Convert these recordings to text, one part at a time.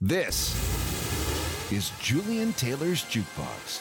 This is Julian Taylor's Jukebox.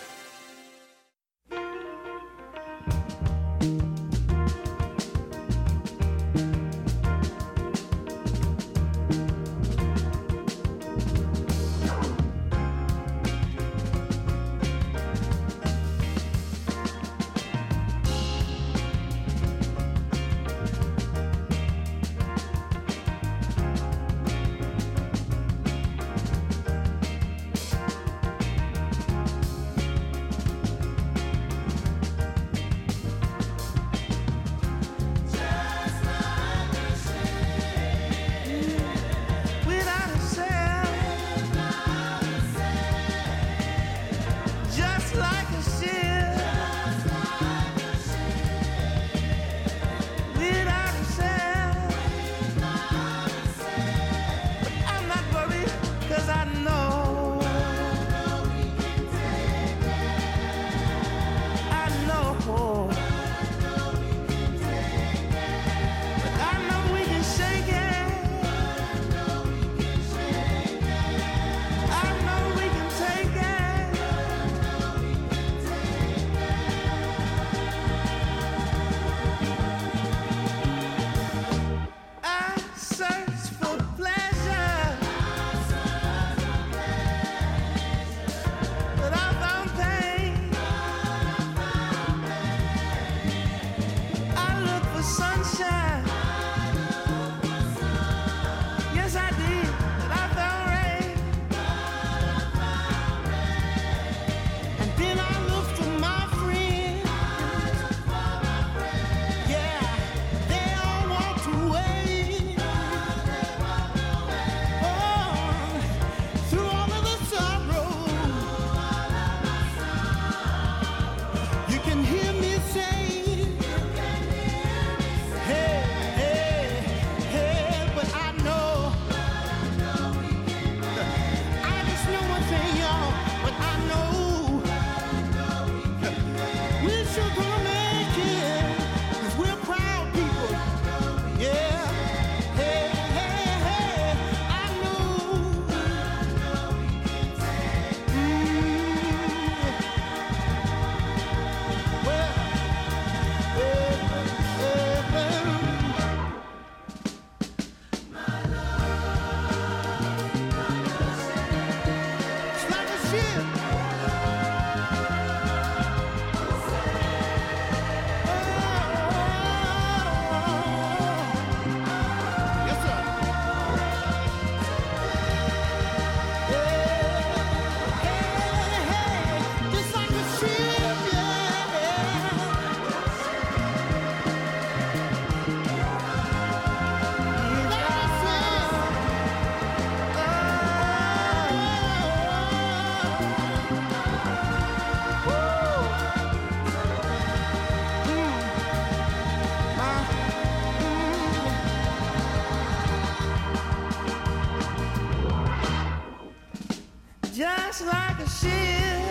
Just like a ship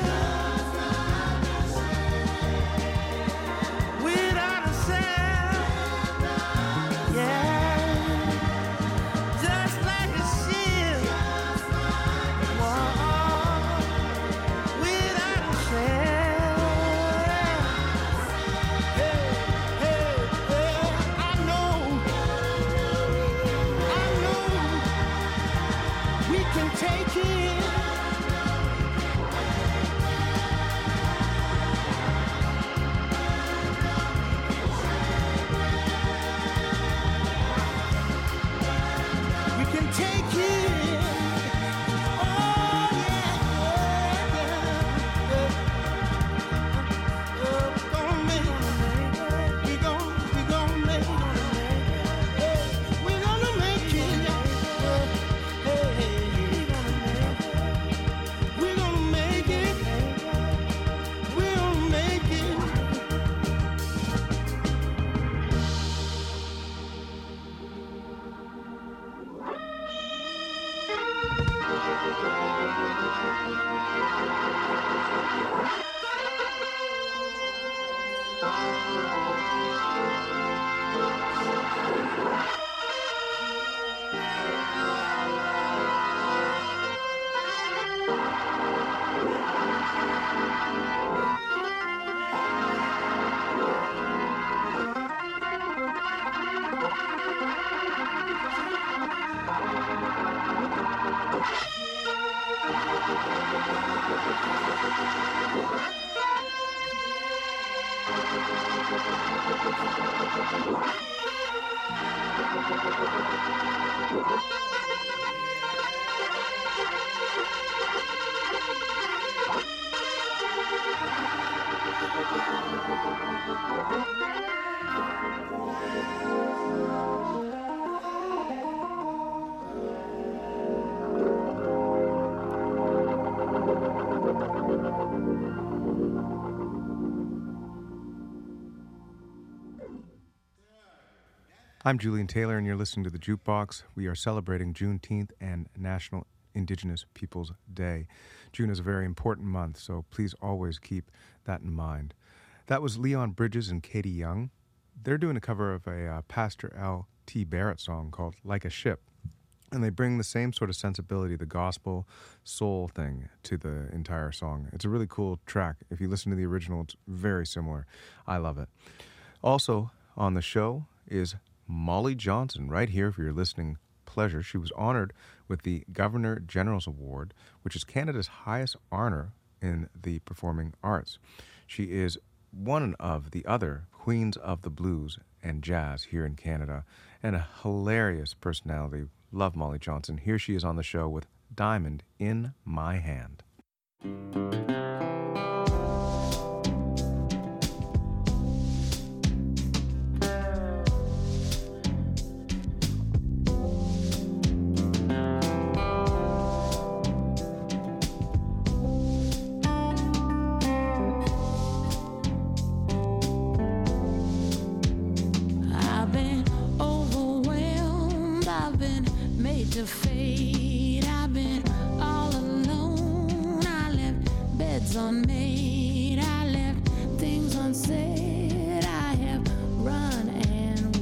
without a sail, yeah. Just like a ship, whoa, without a sail. Hey, hey, hey, I know we can take it. I'm Julian Taylor, and you're listening to The Jukebox. We are celebrating Juneteenth and National Indigenous Peoples Day. June is a very important month, so please always keep that in mind. That was Leon Bridges and Katie Young. They're doing a cover of a Pastor L.T. Barrett song called Like a Ship, and they bring the same sort of sensibility, the gospel soul thing, to the entire song. It's a really cool track. If you listen to the original, it's very similar. I love it. Also on the show is Molly Johnson, right here for your listening pleasure. She was honored with the Governor General's Award, which is Canada's highest honor in the performing arts. She is one of the other queens of the blues and jazz here in Canada, and a hilarious personality. Love Molly Johnson. Here she is on the show with Diamond in My Hand. To fade, I've been all alone. I left beds unmade, I left things unsaid. I have run and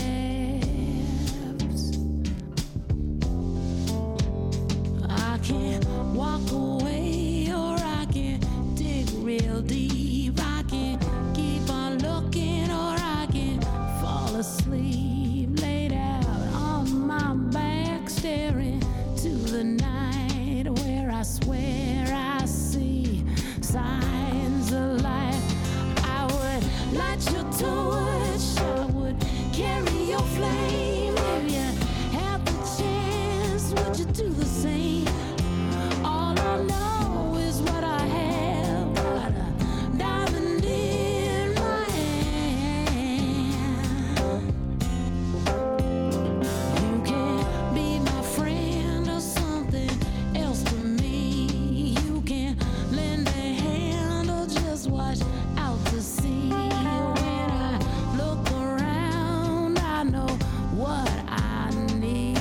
wept. I can walk away, or I can dig real deep. I can keep on looking, or I can fall asleep, laid out on my back, staring to the night, where I swear I see signs of life. I would light your torch, I would carry your flame. If you had the chance, would you do the same? All I know is what I have, got a diamond in my hand. You can be my friend or something else to me. You can lend a hand or just watch out to sea. When I look around, I know what I need.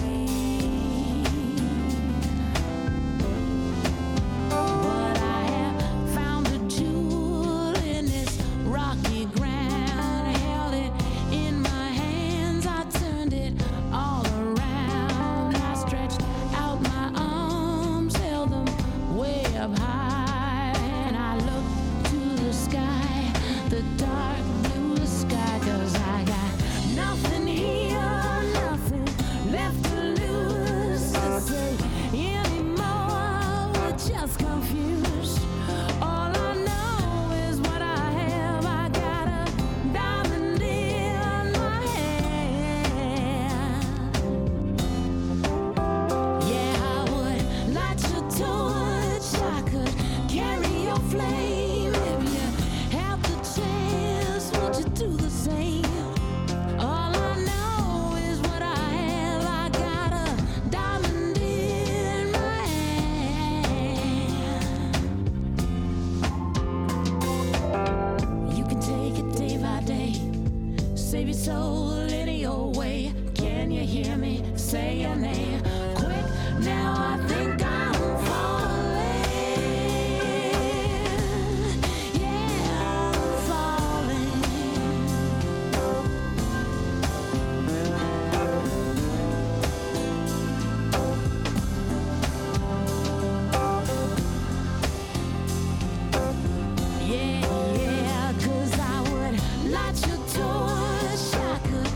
But I have found a jewel in this rocky ground. Held it in my hands, I turned it all around. I stretched out my arms, held them way up high, and I looked to the sky, the dark blue sky, 'cause I got nothing here, nothing left to lose, to say anymore. We're just confused. All I know is what I have. I got a diamond in my hand. Yeah, I would light your torch, I could carry your flame. If you had the chance, would you do the same? All I know is what I have. I got a diamond in my hand. You can take it day by day, save your soul any old way. Can you hear me? Say your name quick now. I think I'm falling. Yeah, I'm falling. Yeah, 'cause I would light your torch, I could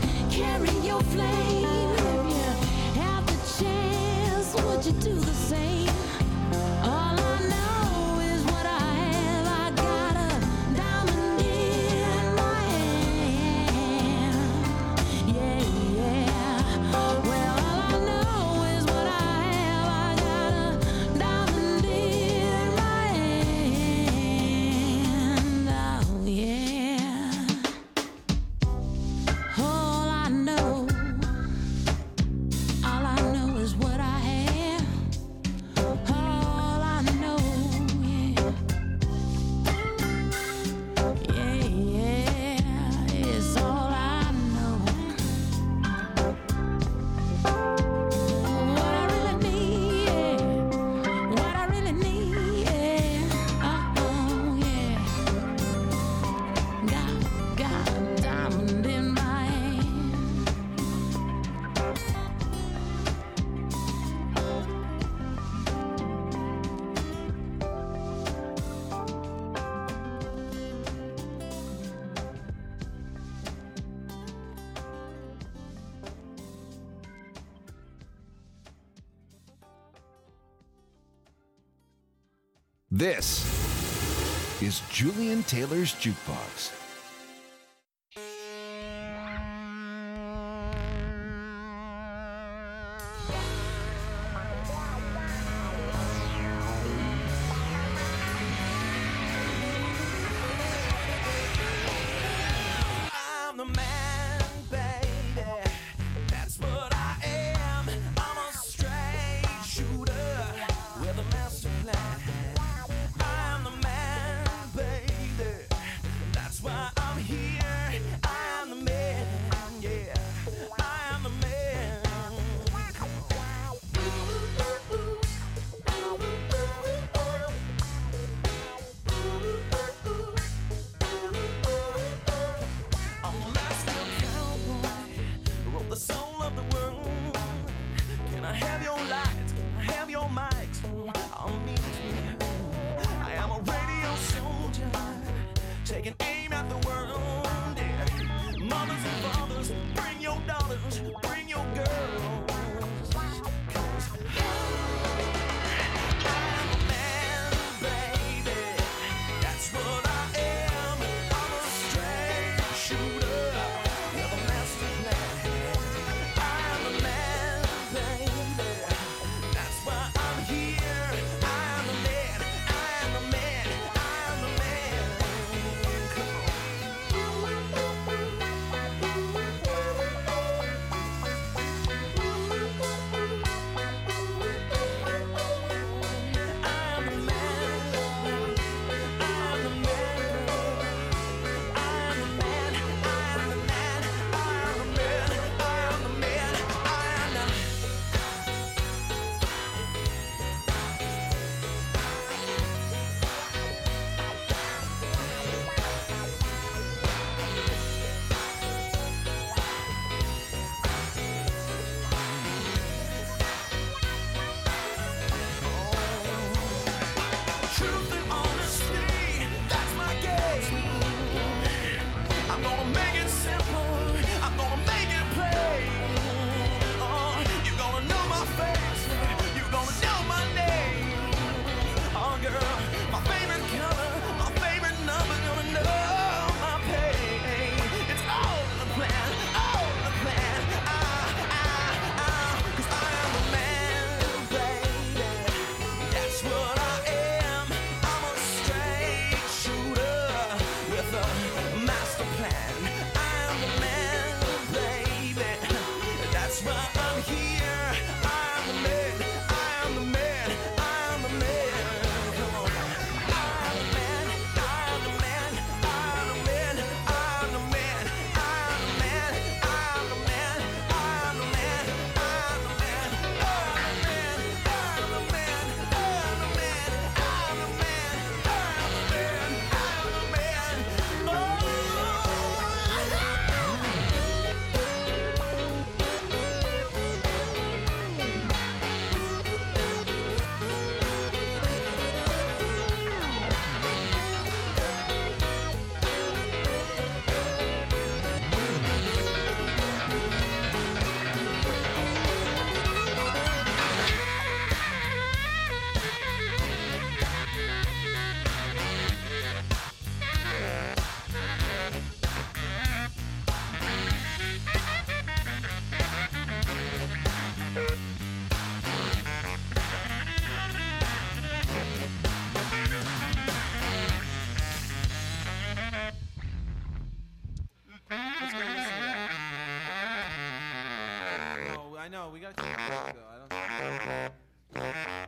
This is Julian Taylor's Jukebox. I'm the man, baby. That's what I am. I'm a straight shooter with a master plan. I'm the man, baby. That's why I'm here. I am the man, yeah. I am the man. I'm the master cowboy, roll the soul of the world. Can I have your lights? Can I have your mics? I'll meet you. I am a radio soldier, taking aim at the world. Yeah. Mothers and fathers, bring your daughters, bring your girls. 'Cause I'm a man, baby. That's what I am. I'm a straight shooter with a master plan. I'm a man, baby. That's why I'm here. I'm the man. I'm the man. I'm the man. I'm the man. I'm the man. I'm the man. I'm the man. I'm the man. I'm the man. I'm the truth and honesty, that's my game. I'm gonna make it simple. I'm gonna make it plain. Oh, you're gonna know my face. You're gonna know my name. Oh, girl, my favorite color, my favorite number. Gonna know my pain. It's all in the plan, all in the plan. 'Cause I am the man, baby. That's what I am. I'm a straight shooter with a master plan. I'm the man, baby. That's why I'm here. I'm the man. I'm the man. I'm the man. Come on. I'm the man. I'm the man. I'm the man. I'm the man. I'm the man. I'm the man. I'm the man. I'm the man. I'm the man. I'm the man. I'm the man. I'm the man. I'm the man. I'm the man. No, I know. We gotta take a break, though. I don't.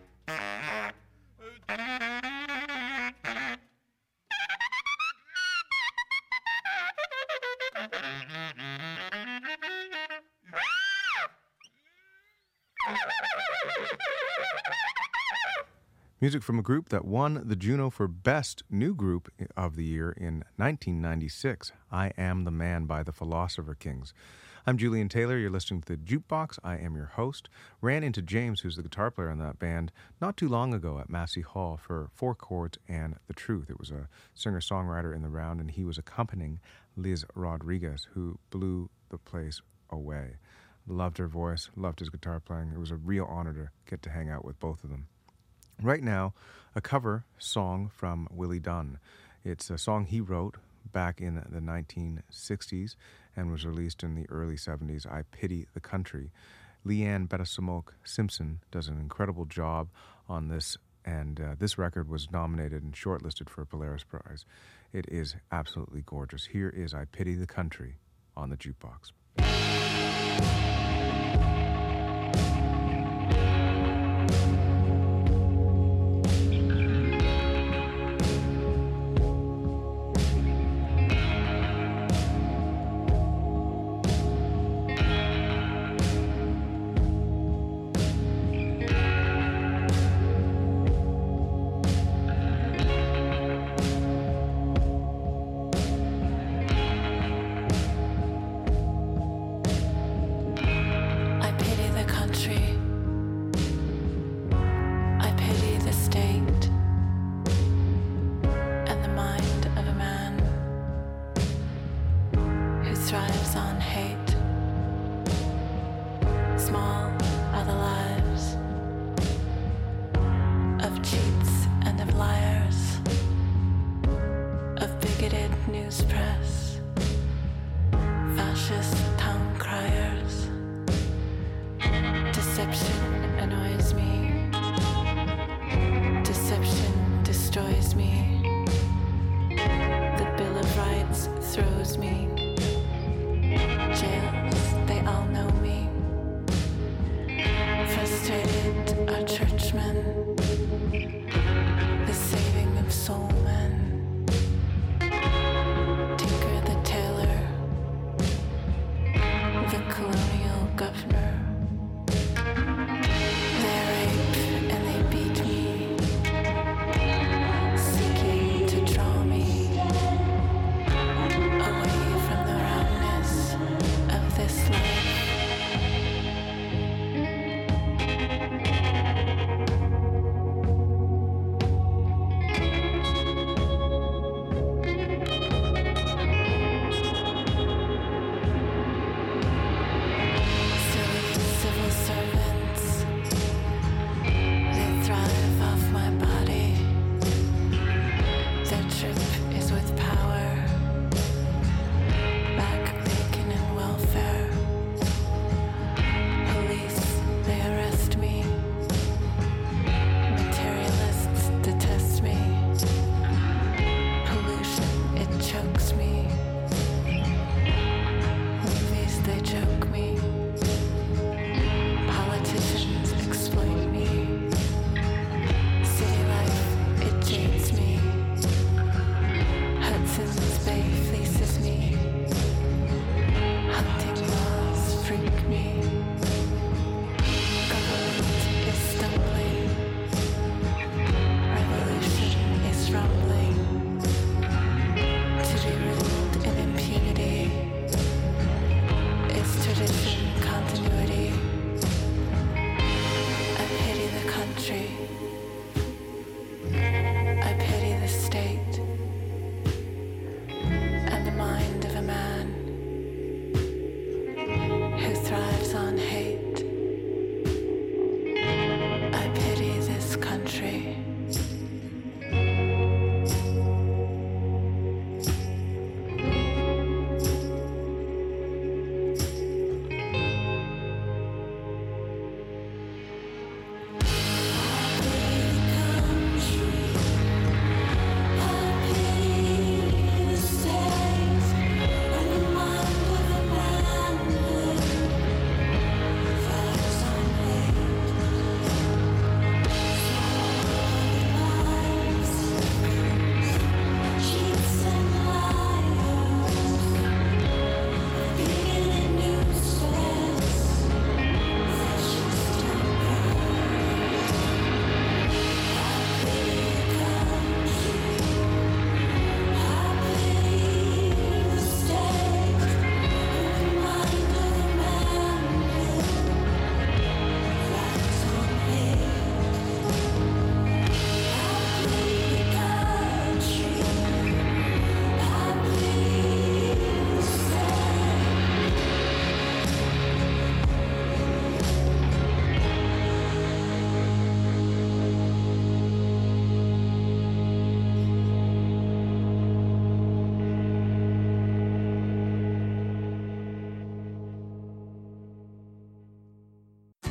Music from a group that won the Juno for Best New Group of the Year in 1996, I Am the Man by the Philosopher Kings. I'm Julian Taylor. You're listening to The Jukebox. I am your host. Ran into James, who's the guitar player in that band, not too long ago at Massey Hall for Four Chords and The Truth. It was a singer-songwriter in the round, and he was accompanying Liz Rodriguez, who blew the place away. Loved her voice, loved his guitar playing. It was a real honor to get to hang out with both of them. Right now, a cover song from Willie Dunn. It's a song he wrote back in the 1960s and was released in the early 70s, I Pity the Country. Leanne Betasamok Simpson does an incredible job on this, and this record was nominated and shortlisted for a Polaris Prize. It is absolutely gorgeous. Here is I Pity the Country on the Jukebox.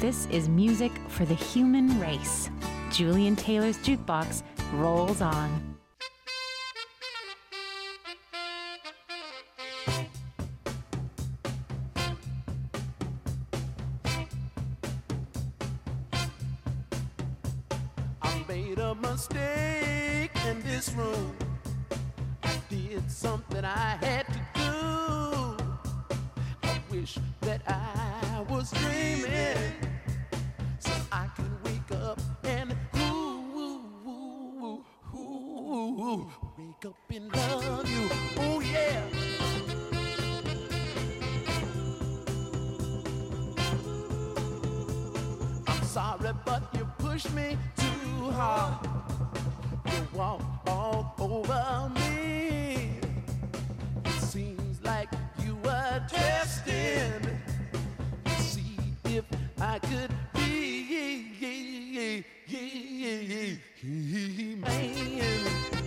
This is music for the human race. Julian Taylor's Jukebox rolls on. I made a mistake in this room. I did something I had to do. I wish that I was dreaming, so I can wake up and wake up and love you. Oh yeah. I'm sorry, but you pushed me too hard. You walk all over me. It seems like you were testing to see if I could be man.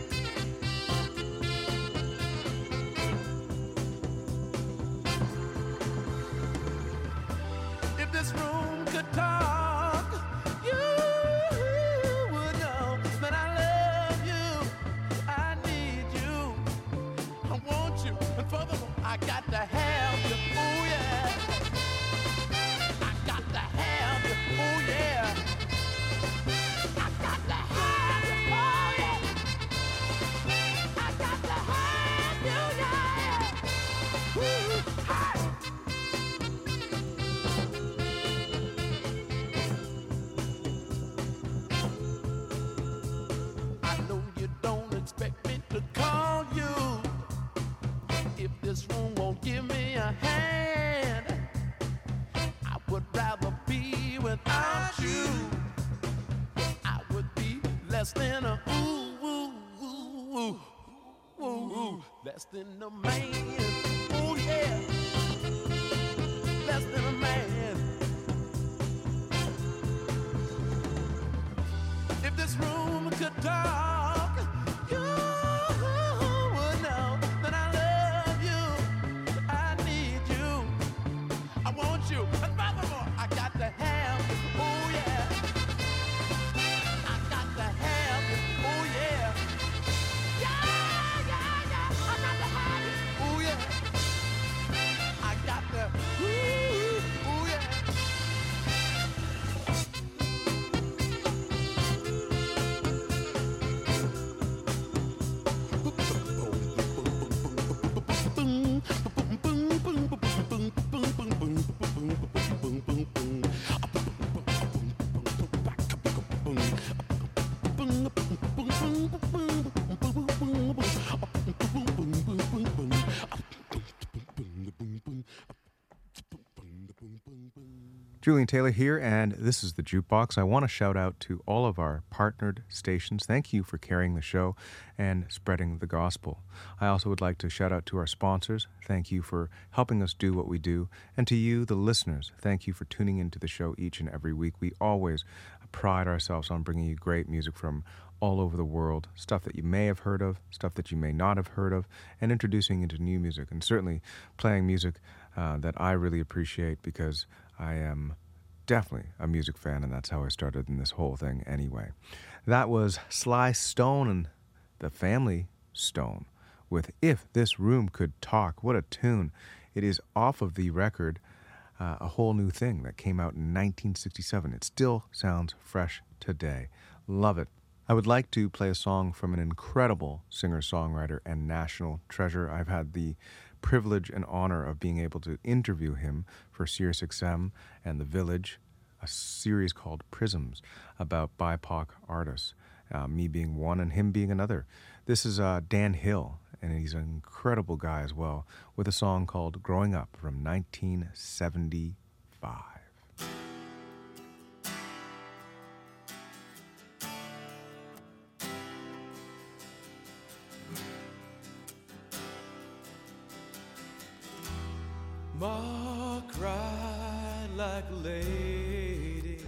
If this room could talk, you would know that I love you, I need you, I want you, and furthermore, I got to have you, oh yeah. I got to have you, oh yeah. I got to have you, oh yeah. I got to have you, yeah. Woo, hi. I know you don't expect me to call you if this room won't give me a hand. I would rather be without you. I would be less than a less than a man. Oh yeah, less than a man. If this room could talk, you would know that I love you, I need you, I want you, and furthermore, I got to have you, oh yeah. I got to have you, oh yeah. Yeah, yeah, yeah, I got to have you, oh yeah. I got to, oh yeah. Julian Taylor here, and this is the Jukebox. I want to shout out to all of our partnered stations. Thank you for carrying the show and spreading the gospel. I also would like to shout out to our sponsors. Thank you for helping us do what we do. And to you, the listeners, thank you for tuning into the show each and every week. We always pride ourselves on bringing you great music from all over the world, stuff that you may have heard of, stuff that you may not have heard of, and introducing into new music, and certainly playing music that I really appreciate, because I am definitely a music fan, and that's how I started in this whole thing anyway. That was Sly Stone and the Family Stone with If This Room Could Talk. What a tune. It is off of the record A Whole New Thing that came out in 1967. It still sounds fresh today. Love it. I would like to play a song from an incredible singer-songwriter and national treasure. I've had the privilege and honor of being able to interview him for SiriusXM and The Village, a series called Prisms about BIPOC artists, me being one and him being another. This is Dan Hill, and he's an incredible guy as well, with a song called Growing Up from 1975. Ma cried like a lady,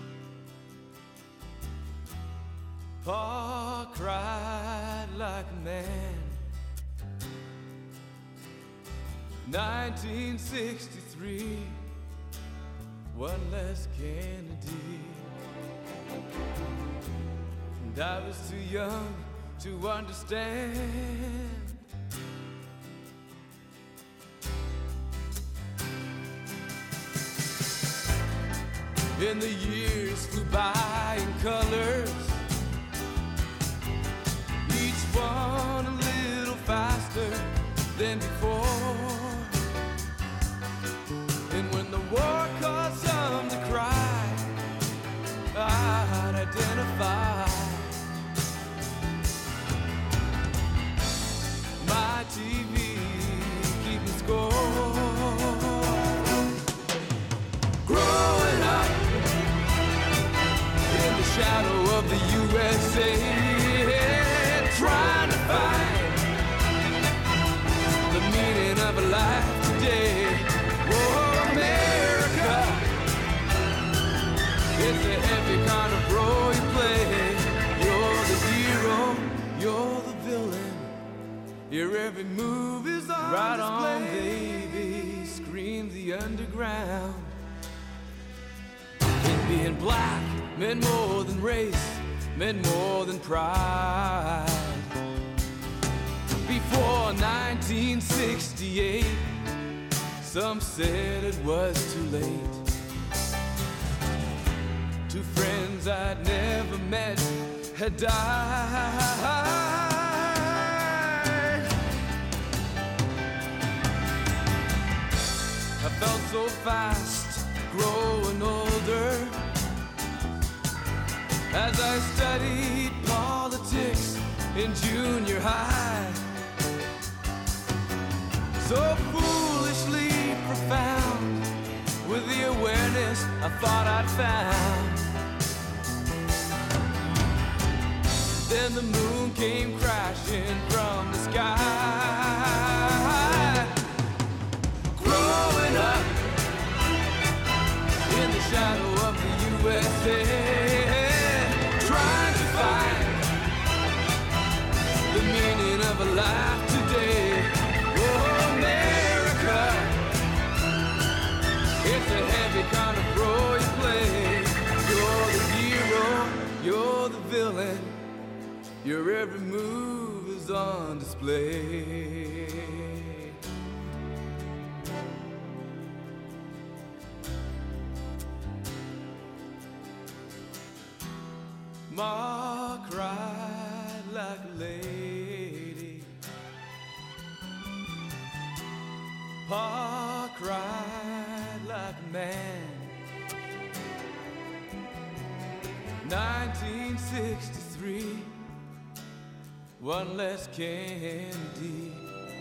Pa cried like a man. 1963 one less Kennedy. And I was too young to understand. And the years flew by in colors, each one a little faster than before. And when the war caused some to cry, I'd identify my TV keeping score. Growing up in the shadow of the USA, trying to find the meaning of a life today. Oh, America, it's a heavy kind of role you play. You're the hero, you're the villain. Your every move is on right display. On, baby, screams the underground. And being black meant more than race, meant more than pride. Before 1968, some said it was too late. Two friends I'd never met had died. I felt so fast, growing older, as I studied politics in junior high. So foolishly profound, with the awareness I thought I'd found. Then the moon came crashing from the sky. Growing up in the shadow of the USA, trying to find the meaning of a life today. Oh, America, it's a heavy kind of role you play. You're the hero, you're the villain. Your every move is on display. Ma cried like a lady, Pa cried like a man. 1963, one less Kennedy.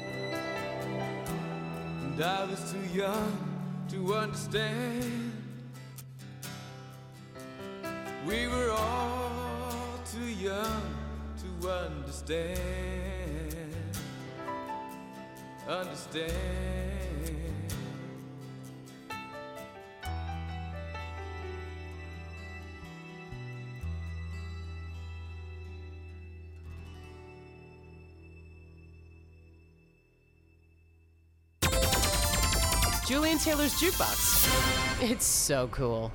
And I was too young to understand. We were all too young to understand. Julian Taylor's Jukebox. It's so cool.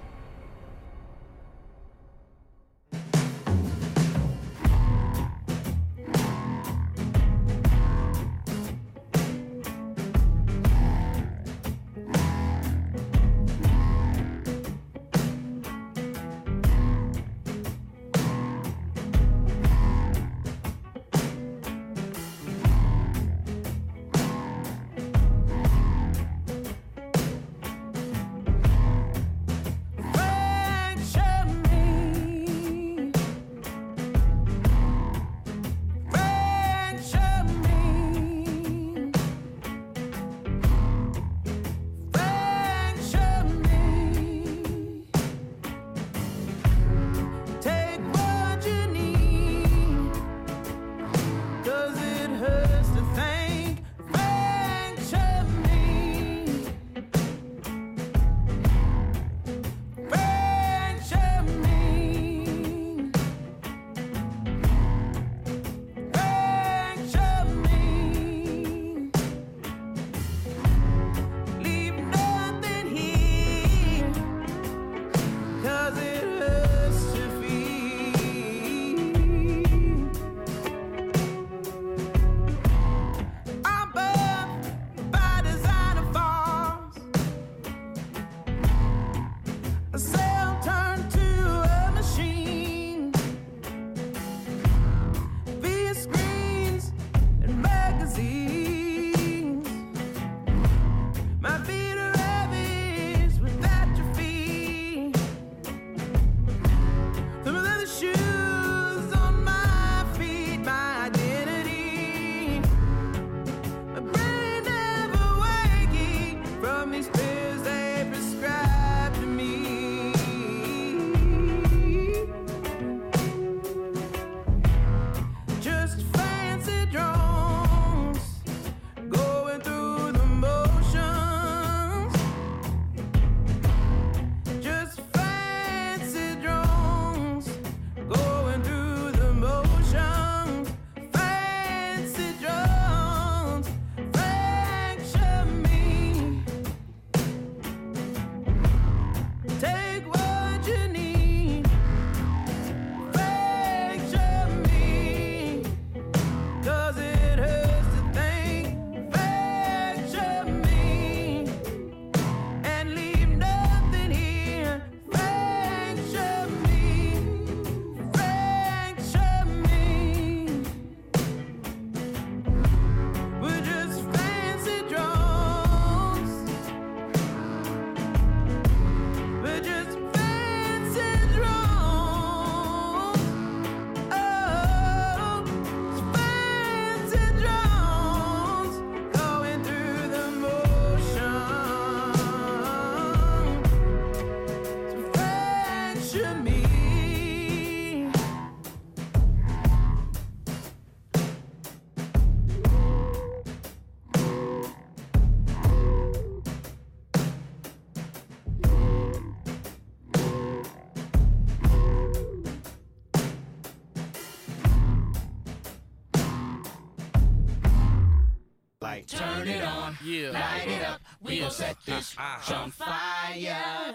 right. Turn it on, Yeah. light it up. We gon' set this on fire. Yeah.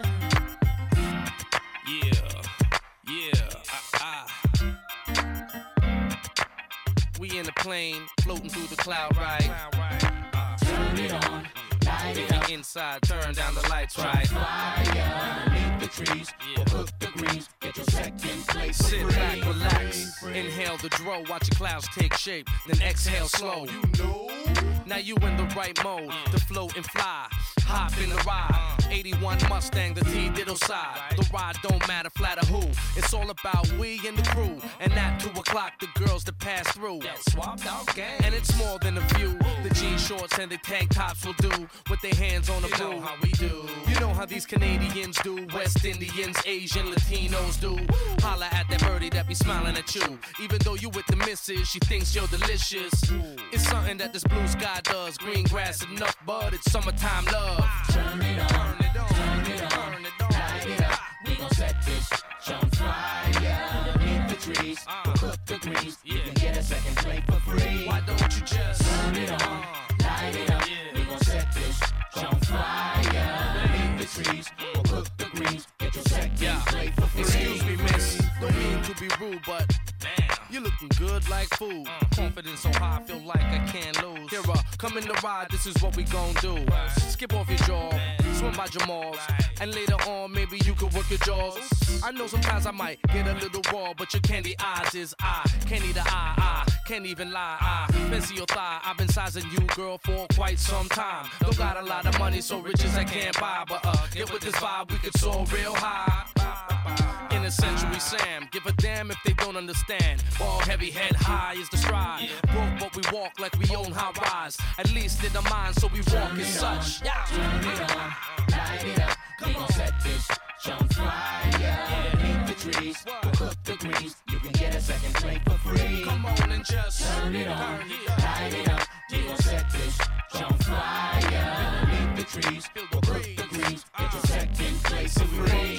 We in the plane, floating through the cloud, right? Turn it on, light it up. Inside, turn down the lights, right? Fire, beneath the trees, we'll cook the greens. Get your second plate for Sit free. back, relax. Inhale the dro, watch your clouds take shape. Then exhale slow. Now you in the right mode to float and fly. Hop in the ride. 81 Mustang, the T diddle side. The ride don't matter, flatter who. It's all about we and the crew. And at 2 o'clock, the girls that pass through. Swapped out gang. And it's more than a few. The jean shorts and the tank tops will do. With their hands on the You know pool. how we do. You know how these Canadians do. West Indians, Asian, Latinos do. Holla at that birdie that be smiling at you. Even though you with the missus, she thinks you're delicious. It's something that this blue sky does. Green grass enough bud, it's summertime love. Turn it on, turn it on, light it up. We gon' set this on fire. Beneath the trees, we'll cook the greens. You can get a second plate for free. Why don't you just Turn it on, light it up. We gon' set this on fire. Beneath the trees, we'll cook the greens. Get your second plate for free. Excuse me, miss. Don't mean to be rude, but you looking good like food. Confidence so high, feel like I can't lose. Here, come in the ride, this is what we gon' do. Skip off your jaw, swim by Jamal's, and later on, maybe you could work your jaws. I know sometimes I might get a little raw, but your candy eyes is I. Can't eat the eye, can't even lie. Fancy your thigh, I've been sizing you, girl, for quite some time. Don't got a lot of money, so riches I can't buy, but get with this vibe, we could soar real high. In a century Sam, give a damn if they don't understand. Ball heavy, head high is the stride. Broke, but we walk like we own high rise. At least in the mind, so we walk as such. Turn it on, light it up. We gon' set this on fire. Beneath the trees, we'll cook the greens. You can get a second plate for free. Come on and just Turn it on, light it up. We gon' set this on fire. Beneath the trees, we'll cook the greens. Get your second plate for free.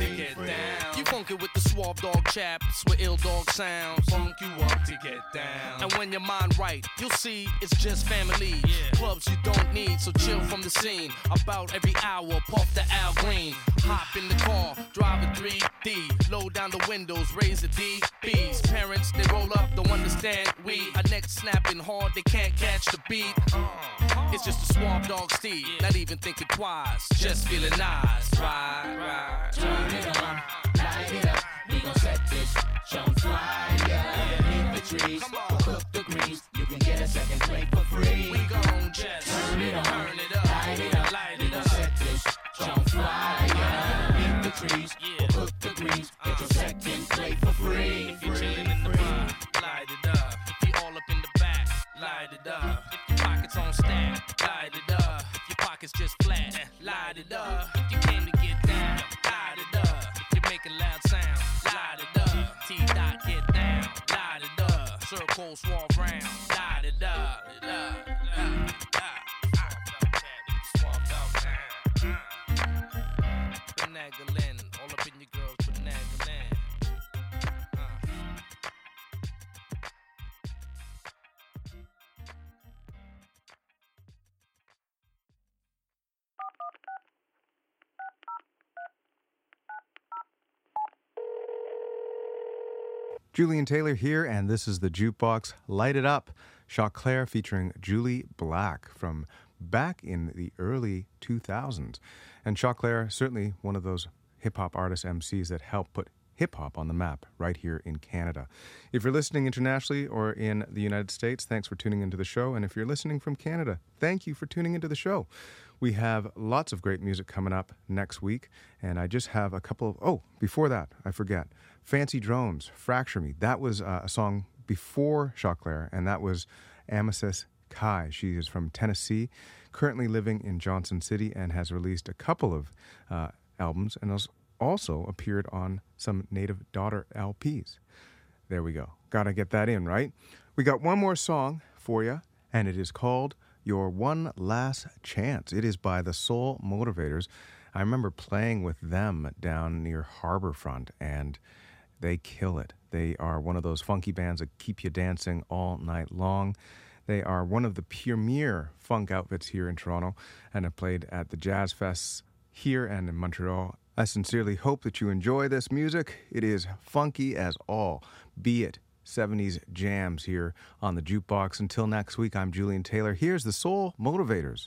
You funk it with the suave dog chaps with ill dog sounds. Funk you up to get down. And when your mind right, you'll see it's just family. Clubs you don't need, so chill from the scene. About every hour, puff the Al Green. Hop in the car, drive a 3D. Low down the windows, raise the DBs. Parents, they roll up, don't understand. We our necks snapping hard, they can't catch the beat. It's just a suave dog steed, not even thinking twice, just feeling nice. Right. Turn it on, light it up. We gon' set this on fire. Beneath the trees, we'll cook the greens. You can get a second plate for free. We gon' just Turn it on, turn it up, light it up. light We it gon' up. set this on fire. Beneath the trees, we'll cook the greens. Get your second plate for free. If you're chillin' in the bar, light it up. If you all up in the back, light it up. If your pockets on stack, light it up. If your pockets just flat, light it up. If you came to get down, light it up. If you're making loud sounds, light it up. T-Dot get down, light it up. Circle swirl round, light it up. Finagling, all up in your girls, finagling. Julian Taylor here, and this is the Jukebox Light It Up. Choclair featuring Julie Black from back in the early 2000s. And Choclair, certainly one of those hip-hop artist MCs that helped put hip-hop on the map right here in Canada. If you're listening internationally or in the United States, thanks for tuning into the show. And if you're listening from Canada, thank you for tuning into the show. We have lots of great music coming up next week, and I just have a couple of... Oh, before that, I forget. Fancy Drones, Fracture Me. That was a song before Choclair, and that was Amasis Kai. She is from Tennessee, currently living in Johnson City, and has released a couple of albums, and has also appeared on some Native Daughter LPs. There we go. Gotta get that in, right? We got one more song for you, and it is called Your One Last Chance. It is by the Soul Motivators. I remember playing with them down near Harborfront, and they kill it. They are one of those funky bands that keep you dancing all night long. They are one of the premier funk outfits here in Toronto and have played at the Jazz Fests here and in Montreal. I sincerely hope that you enjoy this music. It is funky as all, be it 70s jams here on the Jukebox. Until next week, I'm Julian Taylor. Here's the Soul Motivators.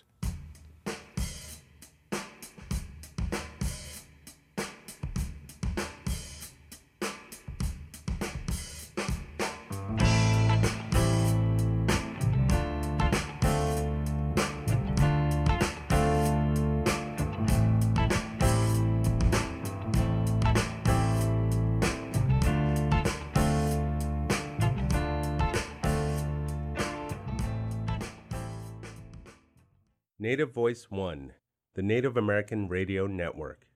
Native Voice One, the Native American Radio Network.